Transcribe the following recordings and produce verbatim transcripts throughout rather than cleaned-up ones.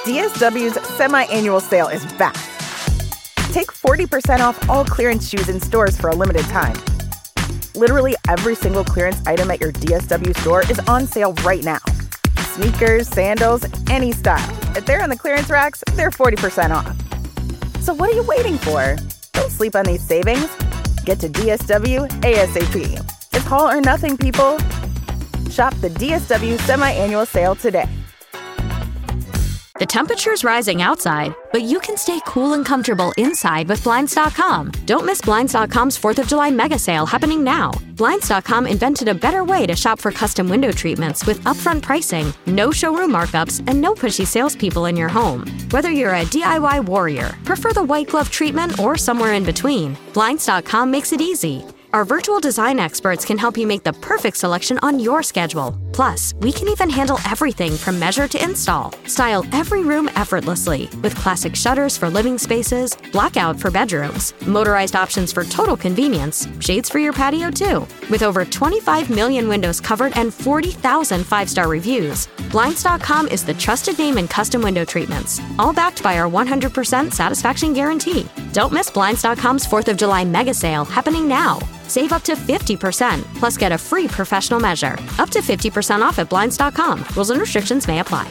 D S W's semi-annual sale is back. Take forty percent off all clearance shoes in stores for a limited time. Literally every single clearance item at your D S W store is on sale right now. Sneakers, sandals, any style. If they're on the clearance racks, they're forty percent off. So what are you waiting for? Don't sleep on these savings. Get to D S W ASAP. It's all or nothing, people. Shop the D S W semi-annual sale today. The temperature's rising outside, but you can stay cool and comfortable inside with Blinds dot com. Don't miss Blinds dot com's fourth of July mega sale happening now. Blinds dot com invented a better way to shop for custom window treatments with upfront pricing, no showroom markups, and no pushy salespeople in your home. Whether you're a D I Y warrior, prefer the white glove treatment, or somewhere in between, Blinds dot com makes it easy. Our virtual design experts can help you make the perfect selection on your schedule. Plus, we can even handle everything from measure to install. Style every room effortlessly with classic shutters for living spaces, blackout for bedrooms, motorized options for total convenience, shades for your patio too. With over twenty-five million windows covered and forty thousand five-star reviews, Blinds dot com is the trusted name in custom window treatments, all backed by our one hundred percent satisfaction guarantee. Don't miss Blinds dot com's fourth of July mega sale happening now. Save up to fifty percent, plus get a free professional measure. Up to fifty percent off at Blinds dot com. Rules and restrictions may apply.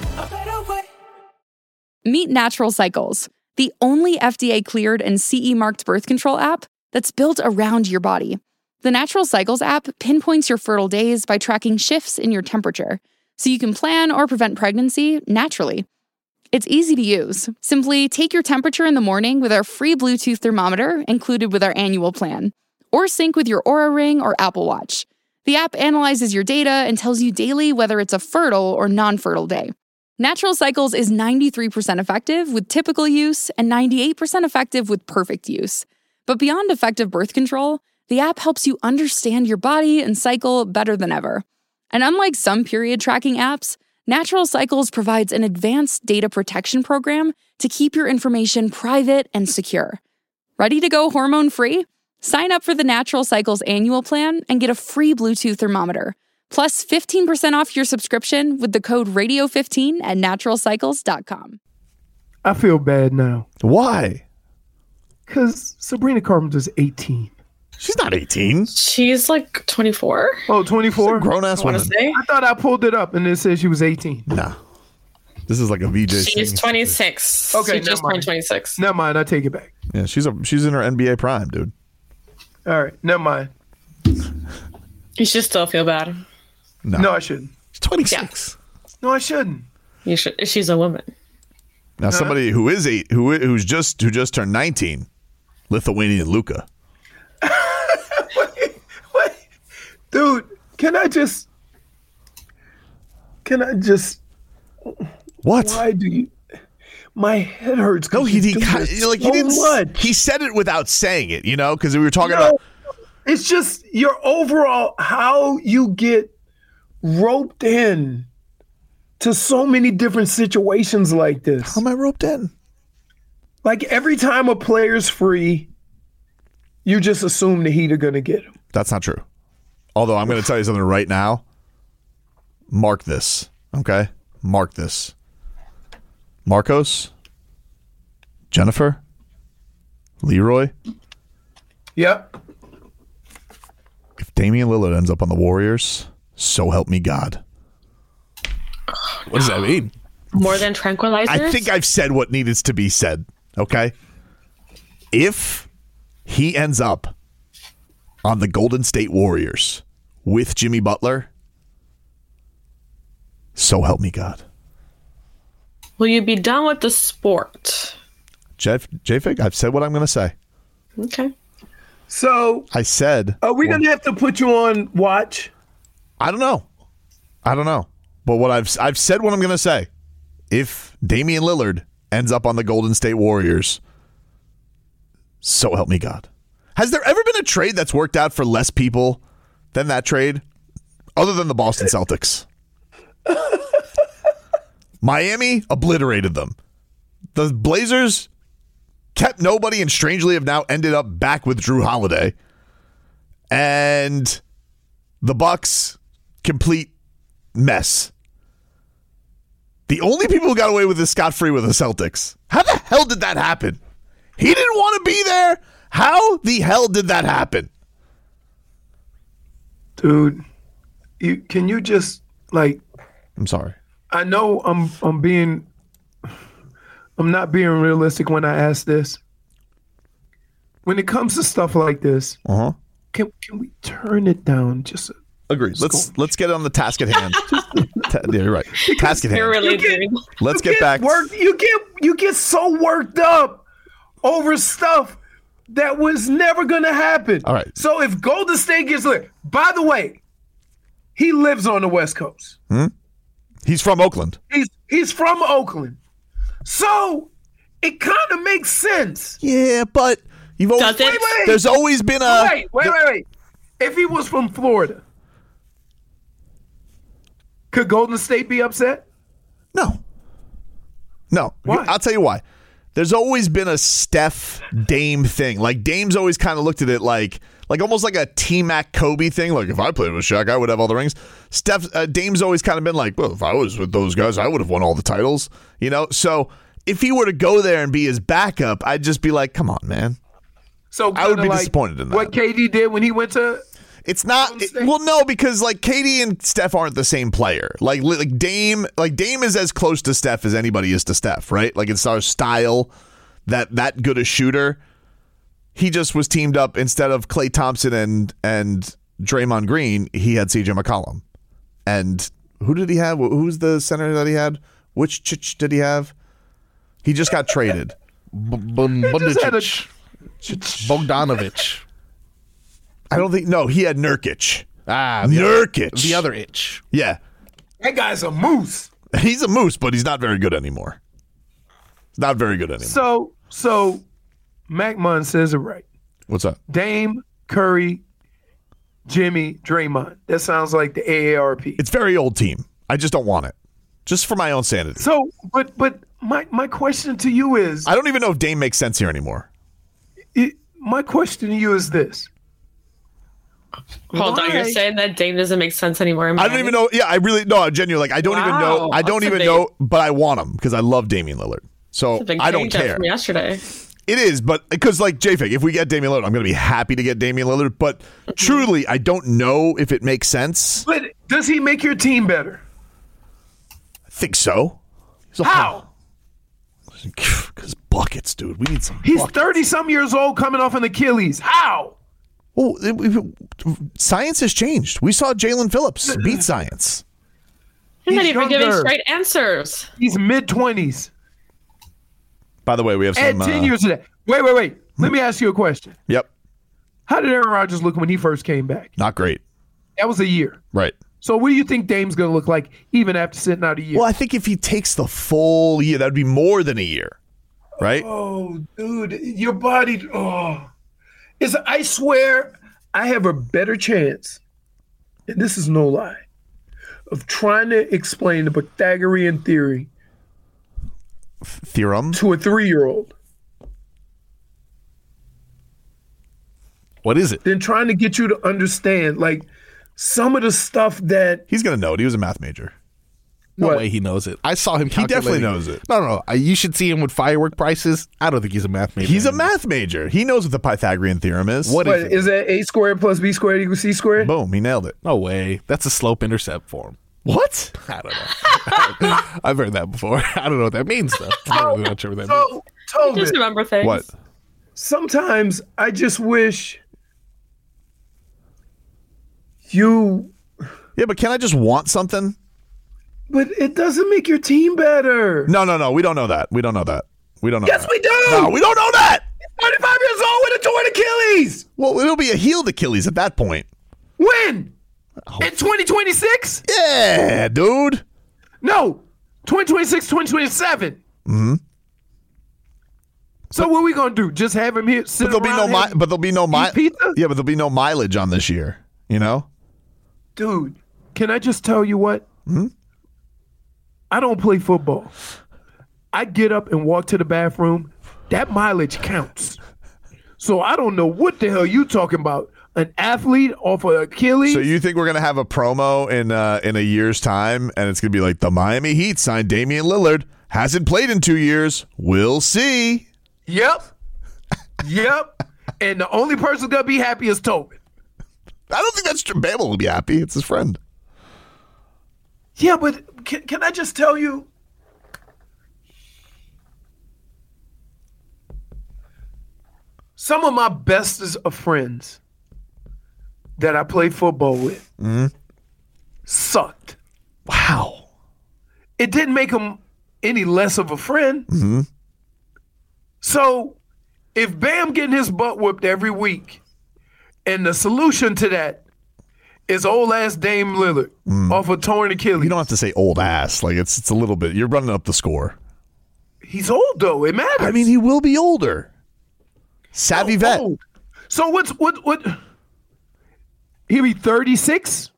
Meet Natural Cycles, the only F D A-cleared and C E-marked birth control app that's built around your body. The Natural Cycles app pinpoints your fertile days by tracking shifts in your temperature, so you can plan or prevent pregnancy naturally. It's easy to use. Simply take your temperature in the morning with our free Bluetooth thermometer included with our annual plan, or sync with your Oura Ring or Apple Watch. The app analyzes your data and tells you daily whether it's a fertile or non-fertile day. Natural Cycles is ninety-three percent effective with typical use and ninety-eight percent effective with perfect use. But beyond effective birth control, the app helps you understand your body and cycle better than ever. And unlike some period tracking apps, Natural Cycles provides an advanced data protection program to keep your information private and secure. Ready to go hormone-free? Sign up for the Natural Cycles annual plan and get a free Bluetooth thermometer, plus fifteen percent off your subscription with the code radio fifteen at natural cycles dot com. I feel bad now. Why? Because Sabrina Carpenter's eighteen. She's not eighteen. She's like twenty-four. Oh, twenty-four? Grown-ass woman. Say. I thought I pulled it up and it said she was eighteen. Nah. This is like a V J. She's twenty-six. Okay, she just turned twenty-six. Never mind, I take it back. Yeah, she's a she's in her N B A prime, dude. All right, never mind. You should still feel bad. No, no I shouldn't. She's twenty-six. Yeah. No, I shouldn't. You should. She's a woman. Now, huh? somebody who is eight, who who's just who just turned nineteen, Lithuanian Luka. wait, wait, dude, can I just? Can I just? What? Why do you? My head hurts. No, he, he, he so like he didn't. much. He said it without saying it, you know, because we were talking no, about. It's just your overall how you get roped in to so many different situations like this. How am I roped in? Like every time a player's free, you just assume the Heat are going to get him. That's not true. Although I'm going to tell you something right now. Mark this, okay? Mark this. Marcos, Jennifer, Leroy. Yep. If Damian Lillard ends up on the Warriors, so help me God. What does that mean? More than tranquilizers? I think I've said what needs to be said, okay? If he ends up on the Golden State Warriors with Jimmy Butler, so help me God. Will you be done with the sport? Jeff, J-Fig, I've said what I'm going to say. Okay. So I said. Are we well, going to have to put you on watch? I don't know. I don't know. But what I've I've said what I'm going to say. If Damian Lillard ends up on the Golden State Warriors, so help me God. Has there ever been a trade that's worked out for less people than that trade? Other than the Boston Celtics. Miami obliterated them. The Blazers kept nobody and strangely have now ended up back with Drew Holiday. And the Bucks, complete mess. The only people who got away with this scot-free were the Celtics. How the hell did that happen? He didn't want to be there. How the hell did that happen? Dude, you can you just like I'm sorry. I know I'm I'm being I'm not being realistic when I ask this. When it comes to stuff like this, Uh-huh. can can we turn it down just a Agreed. Let's let's get on the task at hand. Ta- yeah, you're right. Task at hand. You're really You get- doing. Let's you get back. Worked, you get you get so worked up over stuff that was never gonna happen. All right. So if Golden State gets lit, by the way, he lives on the West Coast. He's from Oakland. He's he's from Oakland, so it kind of makes sense. Yeah, but you've always Does it? Wait, wait. there's always been a wait, wait, wait, wait. If he was from Florida, could Golden State be upset? No. No. Why? I'll tell you why. There's always been a Steph Dame thing. Like Dame's always kind of looked at it like like almost like a T-Mac Kobe thing. Like if I played with Shaq, I would have all the rings. Steph uh, Dame's always kind of been like, well, if I was with those guys, I would have won all the titles. You know? So if he were to go there and be his backup, I'd just be like, come on, man. So I would kinda be like disappointed in that. What K D did when he went to It's not Golden it- State? well, no, because like K D and Steph aren't the same player. Like li- like Dame, like Dame is as close to Steph as anybody is to Steph, right? Like it's our style, that that good a shooter. He just was teamed up instead of Klay Thompson and and Draymond Green. He had C J McCollum, and who did he have? Who's the center that he had? Which chich did he have? He just got traded. B- B- just had a- Bundicic. Bogdanovich. I don't think. No, he had Nurkic. Ah, the, Nurkic. the other itch. Yeah, that guy's a moose. he's a moose, but he's not very good anymore. Not very good anymore. So so Mac Munn says it right. What's up? Dame, Curry, Jimmy, Draymond. That sounds like the A A R P. It's very old team. I just don't want it. Just for my own sanity. So but but my my question to you is I don't even know if Dame makes sense here anymore. it, my question to you is this. Hold on, Why? you're saying that Dame doesn't make sense anymore. in I don't Miami? even know. Yeah, I really no. I'm genuine. Like I don't even know. Wow, I don't that's a even big- know. But I want him because I love Damian Lillard. So It's a big I don't change up care. from yesterday. It is, but because like J-Fig, if we get Damian Lillard, I'm going to be happy to get Damian Lillard. But truly, I don't know if it makes sense. But does he make your team better? I think so. How? Because buckets, dude. We need some. He's buckets. thirty some years old coming off an Achilles. How? Well, it- it- science has changed. We saw Jalen Phillips beat science. You're not He's even giving younger. straight answers. He's mid twenties. By the way, we have Add some. ten uh, years of that. Wait, wait, wait. Let me ask you a question. Yep, How did Aaron Rodgers look when he first came back? not great. That was a year. Right. So what do you think Dame's going to look like even after sitting out a year? Well, I think if he takes the full year, that'd be more than a year, right? Oh, dude, your body. Oh, it's. I swear, I have a better chance, and this is no lie, of trying to explain the Pythagorean theory Theorem. to a three-year-old What is it? than trying to get you to understand, like some of the stuff that. He's gonna know it. He was a math major. No What? way he knows it. I saw him. He definitely calculating- knows it. No, no, no. I, you should see him with firework prices. I don't think he's a math major. He's a anymore. math major. He knows what the Pythagorean theorem is. What What is it? is that? A squared plus b squared equals c squared. Boom. He nailed it. No way. That's a slope intercept form. What? I don't know. I've heard that before. I don't know what that means though. I'm really not sure what that means. So, Just Tobin, remember things. What? sometimes I just wish you. Yeah, but can I just want something? But it doesn't make your team better. No, no, no. We don't know that. We don't know that. We don't know. Yes, that. we do. No, we don't know that. twenty-five years old with a torn Achilles. Well, it'll be a healed Achilles at that point. When? In twenty twenty-six? Yeah, dude. No, twenty twenty-six, twenty twenty-seven. Mm-hmm. So what are we gonna do? Just have him here sit But there'll be no around mi- having- But there'll be no mi- pizza? Yeah, but there'll be no mileage on this year. You know. Dude, can I just tell you what? Hmm? I don't play football. I get up and walk to the bathroom. That mileage counts. So I don't know what the hell you talking about. an athlete off of Achilles. So you think we're gonna have a promo in uh, in a year's time, and it's gonna be like the Miami Heat signed Damian Lillard, hasn't played in two years. We'll see. Yep. Yep. And the only person gonna be happy is Tobin. I don't think that's true. Bam will be happy. It's his friend. Yeah, but can, can I just tell you? Some of my bestest of friends that I played football with mm-hmm. sucked. Wow. It didn't make them any less of a friend. Mm-hmm. So if Bam getting his butt whooped every week, and the solution to that is old ass Dame Lillard mm. off a torn Achilles. You don't have to say old ass. Like it's it's a little bit. You're running up the score. He's old though. It matters. I mean, he will be older. Savvy oh, vet. Old. So what's what what? He'll be thirty-six.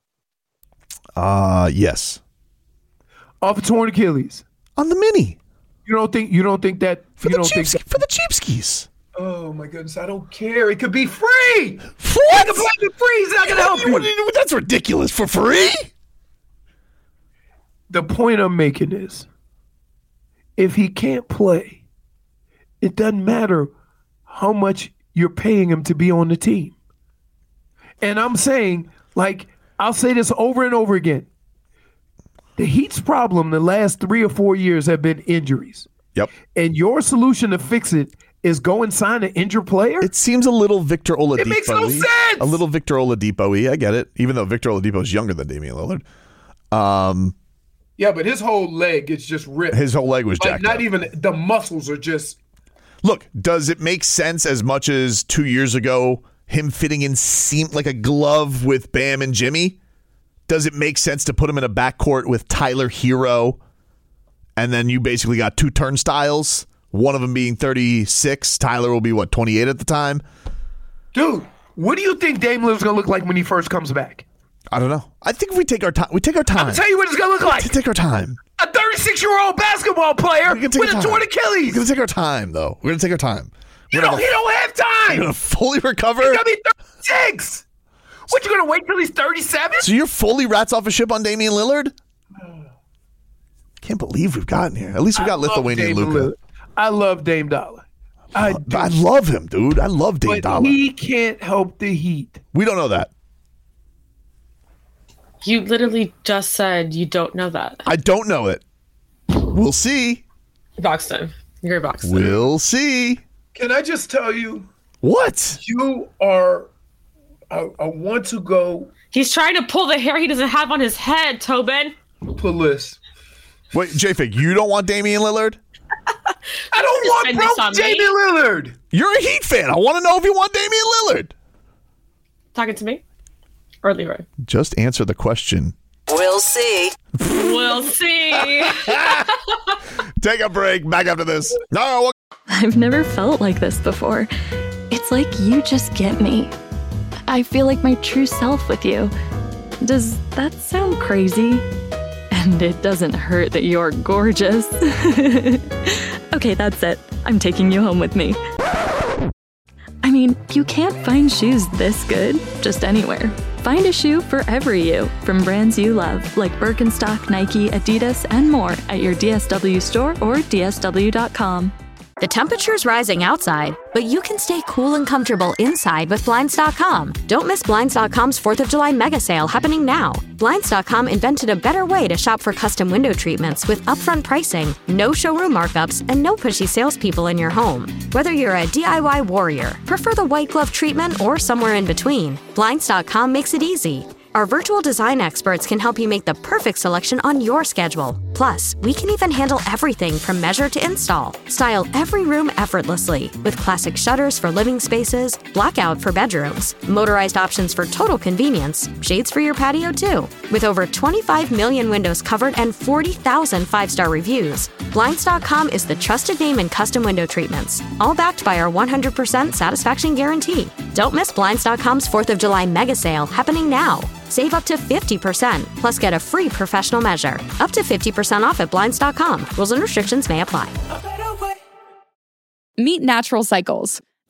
Uh yes. Off a torn Achilles on the mini. You don't think you don't think that for you the don't cheap, think that, for the cheapskis. Oh my goodness! I don't care. It could be free. What? It could play for free. He's not gonna help you. you. That's ridiculous. For free? The point I'm making is, if he can't play, it doesn't matter how much you're paying him to be on the team. And I'm saying, like, I'll say this over and over again. The Heat's problem the last three or four years have been injuries. Yep. And your solution to fix it is go and sign an injured player? It seems a little Victor Oladipo. It makes no sense. A little Victor Oladipo-y. I get it. Even though Victor Oladipo is younger than Damian Lillard. Um, yeah, but his whole leg is just ripped. His whole leg was like, jacked not up. even the muscles are just. Look, does it make sense as much as two years ago him fitting in seemed like a glove with Bam and Jimmy? Does it make sense to put him in a backcourt with Tyler Hero, and then you basically got two turnstiles? One of them being thirty-six. Tyler will be, what, twenty-eight at the time? Dude, what do you think Dame Lillard's going to look like when he first comes back? I don't know. I think if we take our time, we take our time. I'm going to tell you what it's going to look like. Take our time. A thirty-six-year-old basketball player with a torn Achilles. We're going to take our time, though. We're going to take our time. You don't, he don't have time. You're going to fully recover? He's going to be thirty-six. What, you going to wait till he's thirty-seven? So you're fully rats off a ship on Damian Lillard? Can't believe we've gotten here. At least we got I Lithuanian Luka. I love Dame Dollar. I, I, I love him, dude. I love Dame but Dollar. He can't help the Heat. We don't know that. You literally just said you don't know that. I don't know it. We'll see. Boxton. You're Boxton. We'll see. Can I just tell you? What? You are. I, I want to go. He's trying to pull the hair he doesn't have on his head, Tobin. Police. Wait, J-Fig, you don't want Damian Lillard? I don't want broke Damian Lillard. You're a Heat fan. I want to know if you want Damian Lillard. Talking to me? Or Leroy? Just answer the question. We'll see. We'll see. Take a break. Back after this. No. I've never felt like this before. It's like you just get me. I feel like my true self with you. Does that sound crazy? And it doesn't hurt that you're gorgeous. Okay, that's it. I'm taking you home with me. I mean, you can't find shoes this good just anywhere. Find a shoe for every you from brands you love, like Birkenstock, Nike, Adidas, and more at your D S W store or D S W dot com. The temperature's rising outside, but you can stay cool and comfortable inside with Blinds dot com. Don't miss Blinds dot com's fourth of July mega sale happening now. Blinds dot com invented a better way to shop for custom window treatments with upfront pricing, no showroom markups, and no pushy salespeople in your home. Whether you're a D I Y warrior, prefer the white glove treatment, or somewhere in between, Blinds dot com makes it easy. Our virtual design experts can help you make the perfect selection on your schedule. Plus, we can even handle everything from measure to install. Style every room effortlessly with classic shutters for living spaces, blackout for bedrooms, motorized options for total convenience, shades for your patio too. With over twenty-five million windows covered and forty thousand five-star reviews, Blinds dot com is the trusted name in custom window treatments, all backed by our one hundred percent satisfaction guarantee. Don't miss Blinds dot com's fourth of July mega sale happening now. Save up to fifty percent, plus get a free professional measure. Up to fifty percent off at Blinds dot com. Rules and restrictions may apply. Meet Natural Cycles,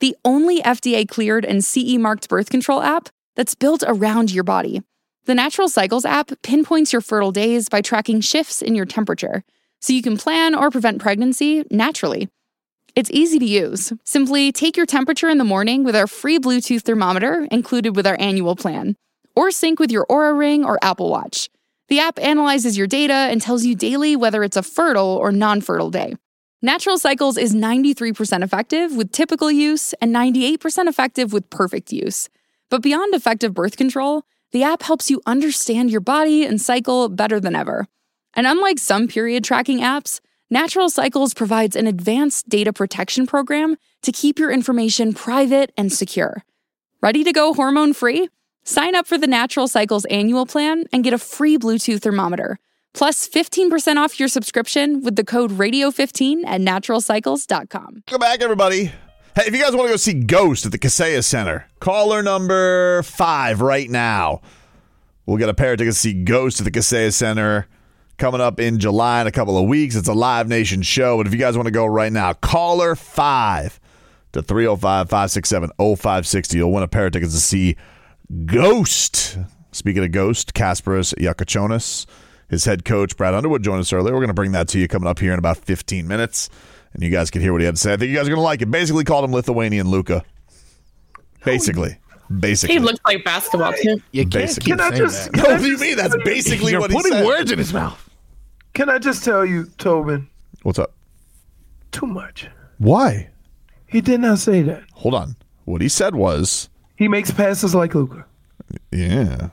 the only F D A-cleared and C E marked birth control app that's built around your body. The Natural Cycles app pinpoints your fertile days by tracking shifts in your temperature, so you can plan or prevent pregnancy naturally. It's easy to use. Simply take your temperature in the morning with our free Bluetooth thermometer included with our annual plan, or sync with your Oura Ring or Apple Watch. The app analyzes your data and tells you daily whether it's a fertile or non-fertile day. Natural Cycles is ninety-three percent effective with typical use and ninety-eight percent effective with perfect use. But beyond effective birth control, the app helps you understand your body and cycle better than ever. And unlike some period tracking apps, Natural Cycles provides an advanced data protection program to keep your information private and secure. Ready to go hormone-free? Sign up for the Natural Cycles annual plan and get a free Bluetooth thermometer, plus fifteen percent off your subscription with the code radio fifteen at natural cycles dot com. Welcome back, everybody. Hey, if you guys want to go see Ghost at the Kaseya Center, caller number five right now. We'll get a pair of tickets to see Ghost at the Kaseya Center coming up in July in a couple of weeks. It's a Live Nation show, but if you guys want to go right now, caller five to three oh five, five six seven, oh five six oh. You'll win a pair of tickets to see Ghost. Speaking of Ghost, Kasparas Yakachonis, his head coach, Brad Underwood, joined us earlier. We're going to bring that to you coming up here in about fifteen minutes. And you guys can hear what he had to say. I think you guys are going to like it. Basically called him Lithuanian Luka. Basically. Basically. He looks like basketball, too. You can't Basically. keep Can I saying just- that. can No, I what do you just- mean? That's basically You're what he putting said. words in his mouth. Can I just tell you, Tobin, What's up? too much. Why? He did not say that. Hold on. What he said was, He makes passes like Luka. yeah.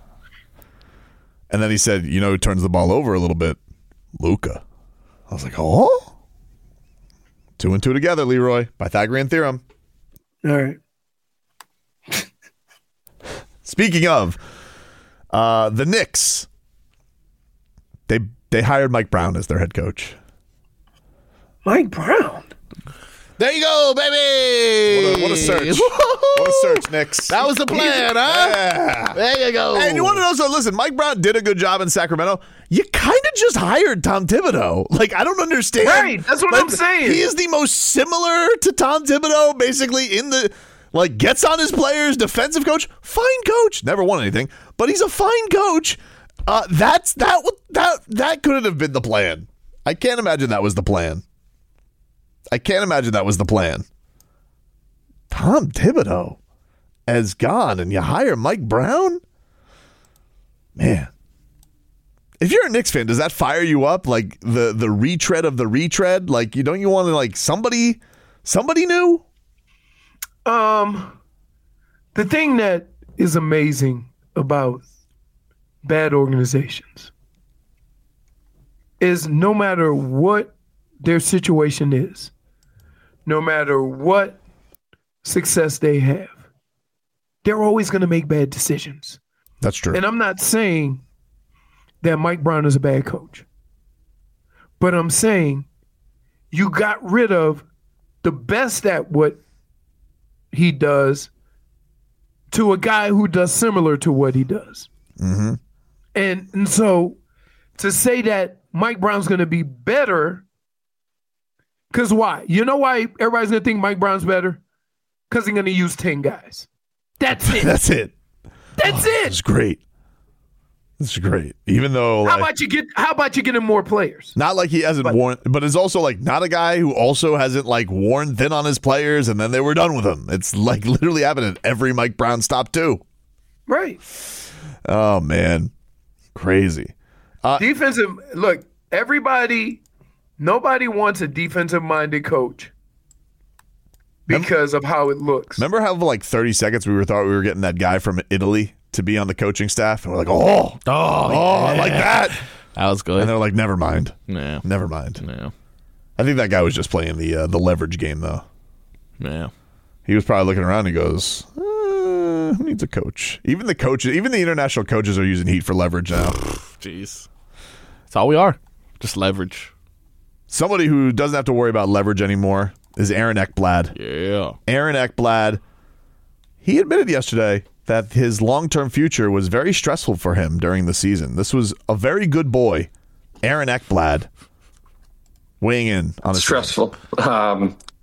And then he said, you know who turns the ball over a little bit? Luka. I was like, oh? Two and two together, Leroy. Pythagorean theorem. All right. Speaking of, uh, the Knicks, they they hired Mike Brown as their head coach. Mike Brown. There you go, baby. What a, what a search. What a search, Knicks. That was the plan, huh? Yeah. There you go. And you want to know, so listen, Mike Brown did a good job in Sacramento. You kind of just hired Tom Thibodeau. Like, I don't understand. Right, that's what Like, I'm saying. He is the most similar to Tom Thibodeau, basically, in the, like, gets on his players, defensive coach, fine coach. Never won anything, but he's a fine coach. Uh, that's, that, that, that couldn't have been the plan. I can't imagine that was the plan. I can't imagine that was the plan. Tom Thibodeau has gone, and you hire Mike Brown? Man. If you're a Knicks fan, does that fire you up? Like the the retread of the retread? Like, you don't you want to, like, somebody somebody new? Um, the thing that is amazing about bad organizations is no matter what their situation is, no matter what success they have, they're always going to make bad decisions. That's true. And I'm not saying that Mike Brown is a bad coach, but I'm saying you got rid of the best at what he does to a guy who does similar to what he does. Mm-hmm. And, and so to say that Mike Brown's going to be better, because why? You know why everybody's going to think Mike Brown's better? Because he's going to use ten guys. That's it. That's it. That's oh, it. That's great. That's great. Even though, How like, about you get? How about you get him more players? not like he hasn't But- worn, but is also like not a guy who also hasn't like worn thin on his players, and then they were done with him. It's like literally happened at every Mike Brown stop too. Right. Oh man, crazy. Defensive. Look, everybody. Nobody wants a defensive-minded coach because of how it looks. Remember how for like thirty seconds we were thought we were getting that guy from Italy to be on the coaching staff, and we're like, oh, Oh, oh, I like that. That was good. And they're like, never mind, No. never mind. No. I think that guy was just playing the uh, the leverage game though. No. He was probably looking around and he goes, uh, who needs a coach? Even the coaches, even the international coaches are using Heat for leverage now. Jeez. That's all we are. Just leverage. Somebody who doesn't have to worry about leverage anymore is Aaron Ekblad. Yeah. Aaron Ekblad, he admitted yesterday that his long-term future was very stressful for him during the season. This was a very good boy, Aaron Ekblad, weighing in on his Stressful. Um,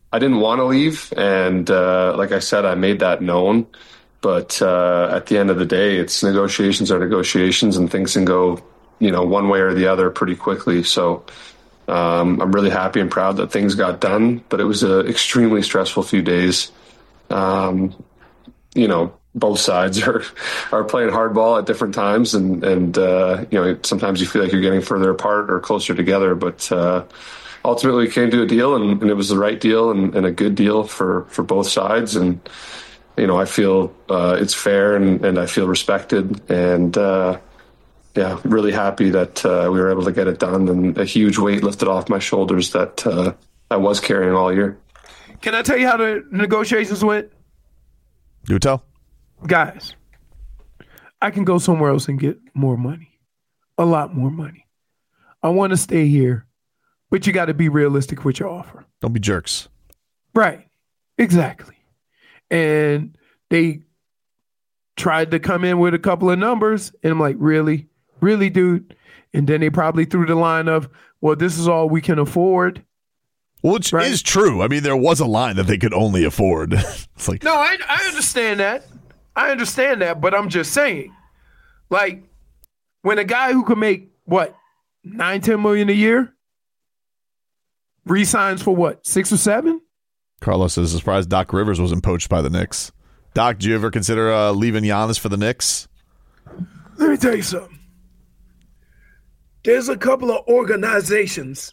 I didn't want to leave, and uh, like I said, I made that known. But uh, at the end of the day, it's negotiations are negotiations, and things can go, you know, one way or the other pretty quickly. So um, I'm really happy and proud that things got done. But it was an extremely stressful few days. Um, you know, both sides are are playing hardball at different times, and and uh, you know, sometimes you feel like you're getting further apart or closer together. But uh, ultimately, we came to a deal, and, and it was the right deal and, and a good deal for, for both sides. And you know, I feel uh, it's fair, and, and I feel respected, and uh, yeah, really happy that uh, we were able to get it done, and a huge weight lifted off my shoulders that uh, I was carrying all year. Can I tell you how the negotiations went? You tell. Guys, I can go somewhere else and get more money, a lot more money. I want to stay here, but you got to be realistic with your offer. Don't be jerks. Right, exactly. And they tried to come in with a couple of numbers, and I'm like, really? Really, dude? And then they probably threw the line of, well, this is all we can afford. Which right? is true. I mean, there was a line that they could only afford. It's like, no, I, I understand that. I understand that, but I'm just saying, like, when a guy who could make, what, nine, ten million a year resigns for what, six or seven? Carlos is surprised Doc Rivers wasn't poached by the Knicks. Doc, do you ever consider uh, leaving Giannis for the Knicks? Let me tell you something. There's a couple of organizations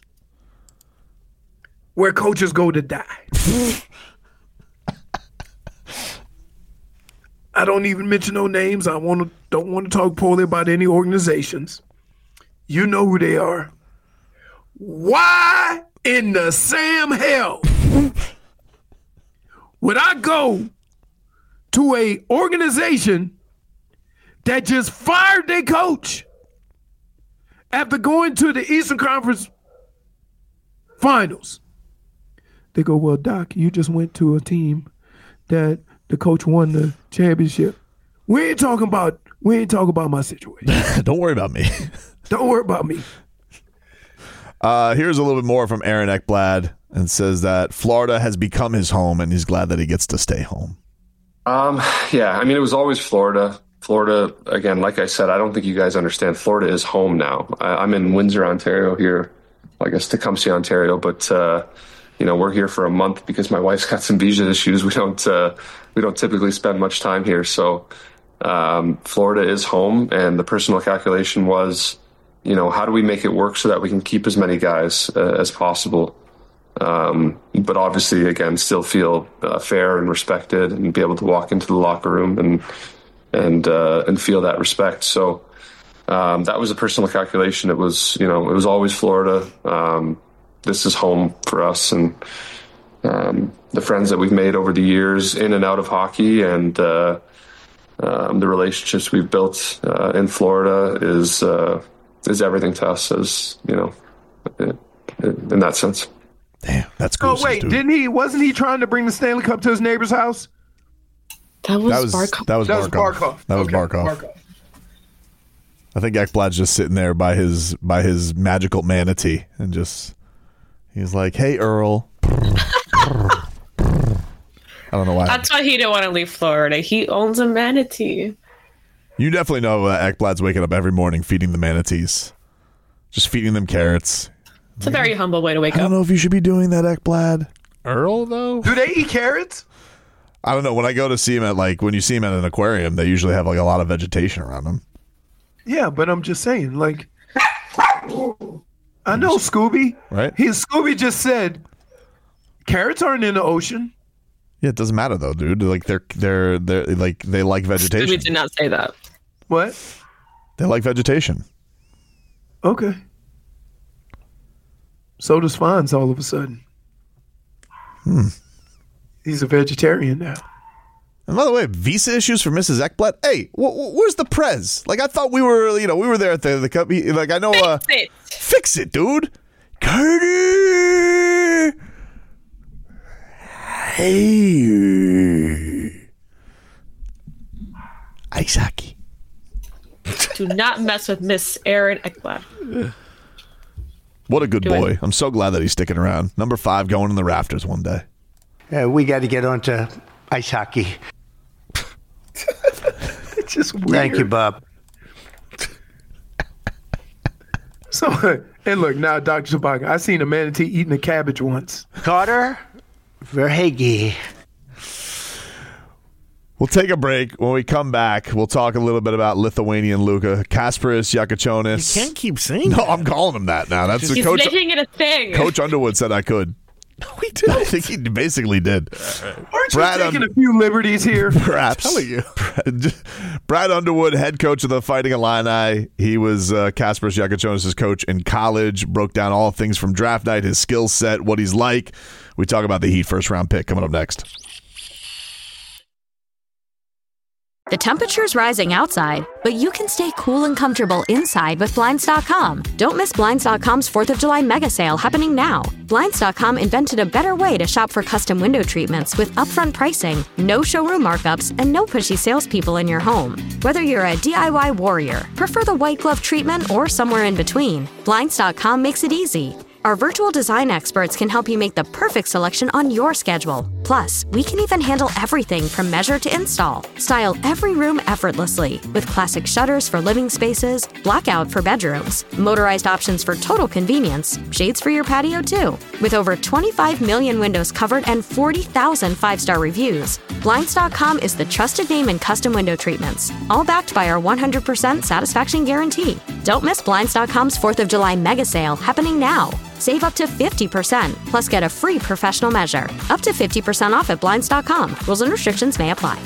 where coaches go to die. I don't even mention no names. I want to don't want to talk poorly about any organizations. You know who they are. Why in the Sam hell would I go to a organization that just fired their coach after going to the Eastern Conference Finals? They go, well, Doc, you just went to a team that the coach won the championship. We ain't talking about we ain't talking about my situation. Don't worry about me. Don't worry about me. Uh, here's a little bit more from Aaron Ekblad, and says that Florida has become his home, and he's glad that he gets to stay home. Um, yeah, I mean, it was always Florida. Florida, again, like I said, I don't think you guys understand. Florida is home now. I, I'm in Windsor, Ontario here, I guess Tecumseh, Ontario, but uh, you know, we're here for a month because my wife's got some visa issues. We don't uh, we don't typically spend much time here, so um, Florida is home, and the personal calculation was, you know, how do we make it work so that we can keep as many guys uh, as possible? Um, but obviously, again, still feel uh, fair and respected, and be able to walk into the locker room and and uh, and feel that respect. So um, that was a personal calculation. It was, you know, it was always Florida. Um, this is home for us, and um, the friends that we've made over the years in and out of hockey, and uh, um, the relationships we've built uh, in Florida is. Uh, is everything to us, as you know, in, in that sense. Damn, that's cool. Oh wait, dude. didn't he? Wasn't he trying to bring the Stanley Cup to his neighbor's house? That was that was Barkov. That was that Barkov. Was Barkov. That was okay. Barkov. Barkov. I think Ekblad's just sitting there by his by his magical manatee, and just he's like, "Hey, Earl." I don't know why. That's why he didn't want to leave Florida. He owns a manatee. You definitely know uh, Ekblad's waking up every morning feeding the manatees. Just feeding them carrots. It's a very humble way to wake up. I don't up. know if you should be doing that, Ekblad. Earl, though? Do they eat carrots? I don't know. When I go to see him at, like, when you see him at an aquarium, they usually have, like, a lot of vegetation around them. Yeah, but I'm just saying, like, I know Scooby. Right? His Scooby just said, carrots aren't in the ocean. Yeah, it doesn't matter though, dude. Like they're they're they're like they like vegetation. We did not say that. What? They like vegetation. Okay. So does Fonz all of a sudden. Hmm. He's a vegetarian now. And by the way, visa issues for Missus Ekblad. Hey, wh- wh- where's the Prez? Like I thought we were, you know, we were there at the the cup. Like I know, fix uh, it, fix it, dude. Carter. Hey, ice hockey. Do not mess with Miss Aaron Ekblad. What a good Do boy. it. I'm so glad that he's sticking around. Number five going in the rafters one day. Uh, we got to get on to ice hockey. It's just weird. Thank you, Bob. So, and look, now, Doctor Sabaka, I seen a manatee eating a cabbage once. Carter Verhaeghe. We'll take a break. When we come back, we'll talk a little bit about Lithuanian Luka. Kasparas Jakačionis. You can't keep saying No, that. I'm calling him that now. That's the He's coach. making it a thing. Coach Underwood said I could. No, we didn't. I think he basically did. Aren't Brad, you taking um, a few liberties here? Perhaps. I'm telling you. Brad, Brad Underwood, head coach of the Fighting Illini. He was uh, Kasparas Jakačionis' coach in college. Broke down all things from draft night, his skill set, what he's like. We talk about the Heat first round pick coming up next. The temperature's rising outside, but you can stay cool and comfortable inside with Blinds dot com. Don't miss Blinds dot com's fourth of July mega sale happening now. Blinds dot com invented a better way to shop for custom window treatments with upfront pricing, no showroom markups, and no pushy salespeople in your home. Whether you're a D I Y warrior, prefer the white glove treatment, or somewhere in between, Blinds dot com makes it easy. Our virtual design experts can help you make the perfect selection on your schedule. Plus, we can even handle everything from measure to install. Style every room effortlessly with classic shutters for living spaces, blackout for bedrooms, motorized options for total convenience, shades for your patio too. With over twenty-five million windows covered and forty thousand five-star reviews, Blinds dot com is the trusted name in custom window treatments, all backed by our one hundred percent satisfaction guarantee. Don't miss Blinds dot com's fourth of July mega sale happening now. Save up to fifty percent, plus get a free professional measure. Up to fifty percent off at Blinds dot com. Rules and restrictions may apply.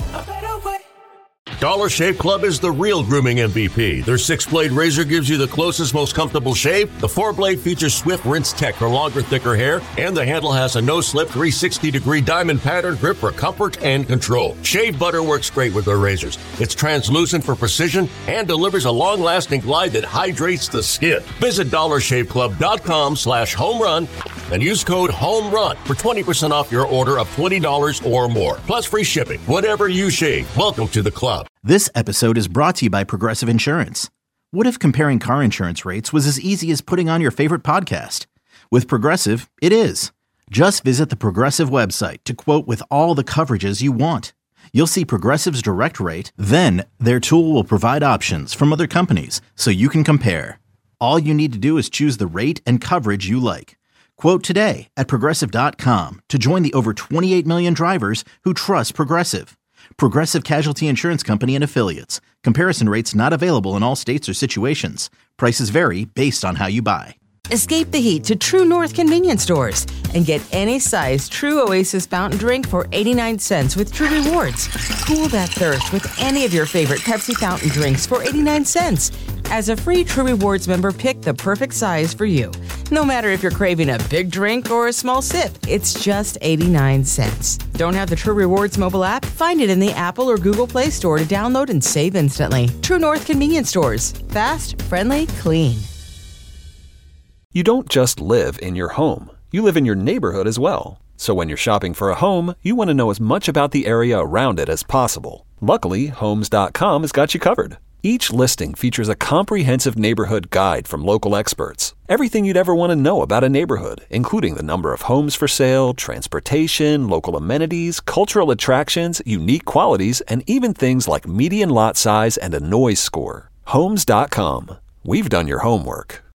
Dollar Shave Club is the real grooming M V P. Their six-blade razor gives you the closest, most comfortable shave. The four-blade features swift rinse tech for longer, thicker hair. And the handle has a no-slip three hundred sixty degree diamond pattern grip for comfort and control. Shave butter works great with their razors. It's translucent for precision and delivers a long-lasting glide that hydrates the skin. Visit dollar shave club dot com slash home run and use code HOMERUN for twenty percent off your order of twenty dollars or more. Plus free shipping. Whatever you shave, welcome to the club. This episode is brought to you by Progressive Insurance. What if comparing car insurance rates was as easy as putting on your favorite podcast? With Progressive, it is. Just visit the Progressive website to quote with all the coverages you want. You'll see Progressive's direct rate, then their tool will provide options from other companies so you can compare. All you need to do is choose the rate and coverage you like. Quote today at Progressive dot com to join the over twenty-eight million drivers who trust Progressive. Progressive Casualty Insurance Company and Affiliates. Comparison rates not available in all states or situations. Prices vary based on how you buy. Escape the heat to True North convenience stores and get any size True Oasis fountain drink for eighty-nine cents with True Rewards. Cool that thirst with any of your favorite Pepsi fountain drinks for eighty-nine cents. As a free True Rewards member, pick the perfect size for you. No matter if you're craving a big drink or a small sip, it's just eighty-nine cents. Don't have the True Rewards mobile app? Find it in the Apple or Google Play Store to download and save instantly. True North convenience stores. Fast, friendly, clean. You don't just live in your home. You live in your neighborhood as well. So when you're shopping for a home, you want to know as much about the area around it as possible. Luckily, Homes dot com has got you covered. Each listing features a comprehensive neighborhood guide from local experts. Everything you'd ever want to know about a neighborhood, including the number of homes for sale, transportation, local amenities, cultural attractions, unique qualities, and even things like median lot size and a noise score. Homes dot com. We've done your homework.